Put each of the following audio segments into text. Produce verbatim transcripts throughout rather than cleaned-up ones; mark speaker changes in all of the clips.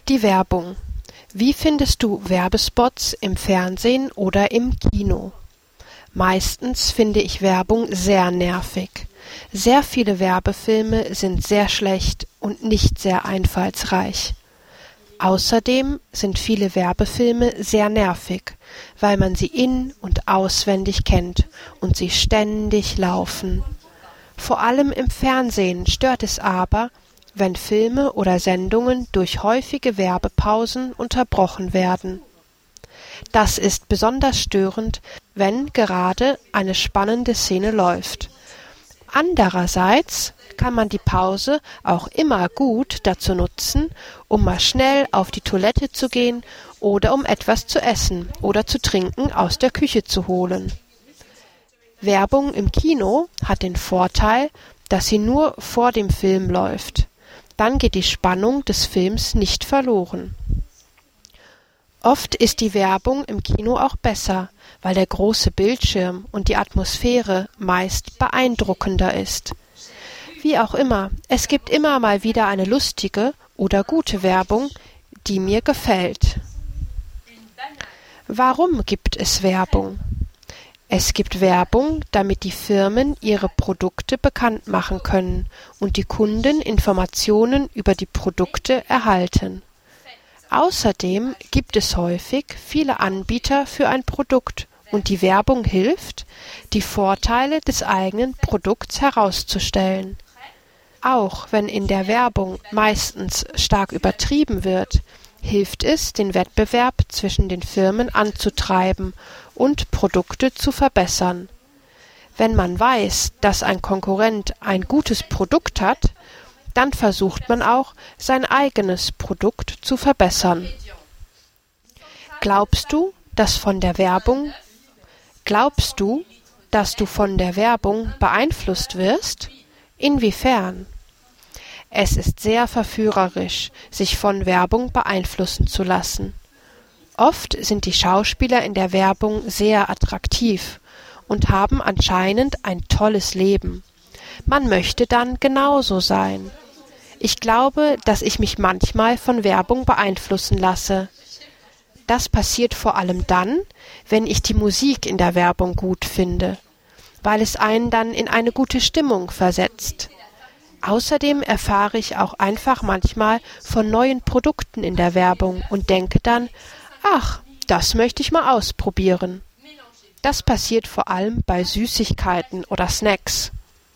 Speaker 1: Die Werbung. Wie findest du Werbespots im Fernsehen oder im Kino? Meistens finde ich Werbung sehr nervig. Sehr viele Werbefilme sind sehr schlecht und nicht sehr einfallsreich. Außerdem sind viele Werbefilme sehr nervig, weil man sie in- und auswendig kennt und sie ständig laufen. Vor allem im Fernsehen stört es aber, wenn Filme oder Sendungen durch häufige Werbepausen unterbrochen werden. Das ist besonders störend, wenn gerade eine spannende Szene läuft. Andererseits kann man die Pause auch immer gut dazu nutzen, um mal schnell auf die Toilette zu gehen oder um etwas zu essen oder zu trinken aus der Küche zu holen. Werbung im Kino hat den Vorteil, dass sie nur vor dem Film läuft. Dann geht die Spannung des Films nicht verloren. Oft ist die Werbung im Kino auch besser, weil der große Bildschirm und die Atmosphäre meist beeindruckender ist. Wie auch immer, es gibt immer mal wieder eine lustige oder gute Werbung, die mir gefällt. Warum gibt es Werbung? Es gibt Werbung, damit die Firmen ihre Produkte bekannt machen können und die Kunden Informationen über die Produkte erhalten. Außerdem gibt es häufig viele Anbieter für ein Produkt und die Werbung hilft, die Vorteile des eigenen Produkts herauszustellen. Auch wenn in der Werbung meistens stark übertrieben wird, hilft es, den Wettbewerb zwischen den Firmen anzutreiben und Produkte zu verbessern. Wenn man weiß, dass ein Konkurrent ein gutes Produkt hat, dann versucht man auch, sein eigenes Produkt zu verbessern. Glaubst du, dass von der Werbung, glaubst du, dass du von der Werbung beeinflusst wirst? Inwiefern? Es ist sehr verführerisch, sich von Werbung beeinflussen zu lassen. Oft sind die Schauspieler in der Werbung sehr attraktiv und haben anscheinend ein tolles Leben. Man möchte dann genauso sein. Ich glaube, dass ich mich manchmal von Werbung beeinflussen lasse. Das passiert vor allem dann, wenn ich die Musik in der Werbung gut finde, weil es einen dann in eine gute Stimmung versetzt. Außerdem erfahre ich auch einfach manchmal von neuen Produkten in der Werbung und denke dann, ach, das möchte ich mal ausprobieren. Das passiert vor allem bei Süßigkeiten oder Snacks.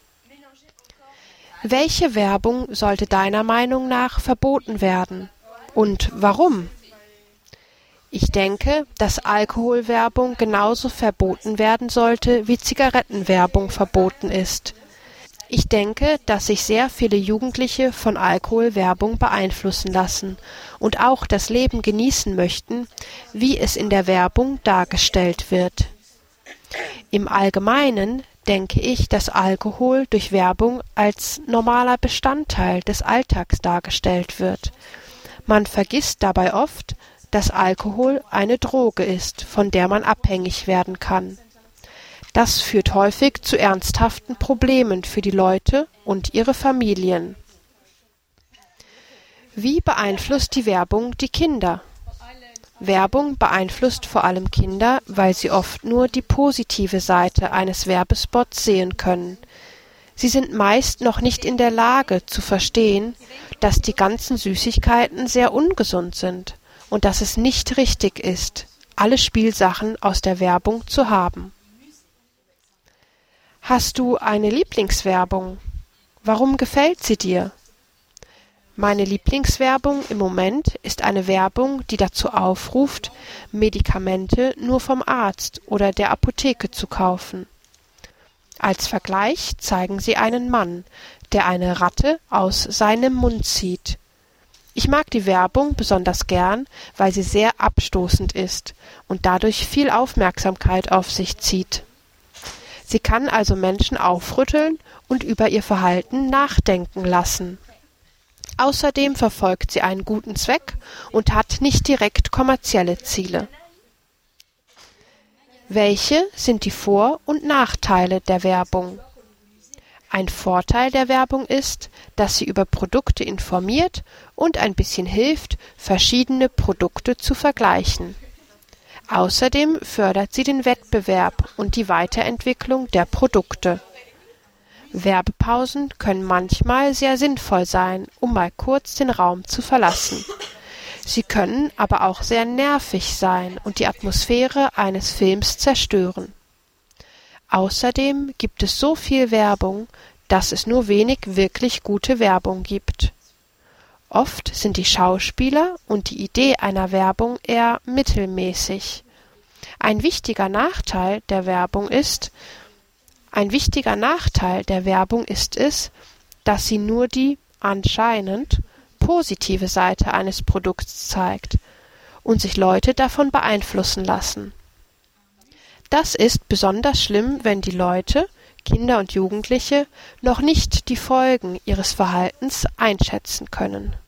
Speaker 1: Welche Werbung sollte deiner Meinung nach verboten werden? Und warum? Ich denke, dass Alkoholwerbung genauso verboten werden sollte, wie Zigarettenwerbung verboten ist. Ich denke, dass sich sehr viele Jugendliche von Alkoholwerbung beeinflussen lassen und auch das Leben genießen möchten, wie es in der Werbung dargestellt wird. Im Allgemeinen denke ich, dass Alkohol durch Werbung als normaler Bestandteil des Alltags dargestellt wird. Man vergisst dabei oft, dass Alkohol eine Droge ist, von der man abhängig werden kann. Das führt häufig zu ernsthaften Problemen für die Leute und ihre Familien. Wie beeinflusst die Werbung die Kinder? Werbung beeinflusst vor allem Kinder, weil sie oft nur die positive Seite eines Werbespots sehen können. Sie sind meist noch nicht in der Lage zu verstehen, dass die ganzen Süßigkeiten sehr ungesund sind und dass es nicht richtig ist, alle Spielsachen aus der Werbung zu haben. Hast du eine Lieblingswerbung? Warum gefällt sie dir? Meine Lieblingswerbung im Moment ist eine Werbung, die dazu aufruft, Medikamente nur vom Arzt oder der Apotheke zu kaufen. Als Vergleich zeigen sie einen Mann, der eine Ratte aus seinem Mund zieht. Ich mag die Werbung besonders gern, weil sie sehr abstoßend ist und dadurch viel Aufmerksamkeit auf sich zieht. Sie kann also Menschen aufrütteln und über ihr Verhalten nachdenken lassen. Außerdem verfolgt sie einen guten Zweck und hat nicht direkt kommerzielle Ziele. Welche sind die Vor- und Nachteile der Werbung? Ein Vorteil der Werbung ist, dass sie über Produkte informiert und ein bisschen hilft, verschiedene Produkte zu vergleichen. Außerdem fördert sie den Wettbewerb und die Weiterentwicklung der Produkte. Werbepausen können manchmal sehr sinnvoll sein, um mal kurz den Raum zu verlassen. Sie können aber auch sehr nervig sein und die Atmosphäre eines Films zerstören. Außerdem gibt es so viel Werbung, dass es nur wenig wirklich gute Werbung gibt. Oft sind die Schauspieler und die Idee einer Werbung eher mittelmäßig. Ein wichtiger Nachteil der Werbung ist, ein wichtiger Nachteil der Werbung ist es, dass sie nur die anscheinend positive Seite eines Produkts zeigt und sich Leute davon beeinflussen lassen. Das ist besonders schlimm, wenn die Leute, Kinder und Jugendliche, noch nicht die Folgen ihres Verhaltens einschätzen können.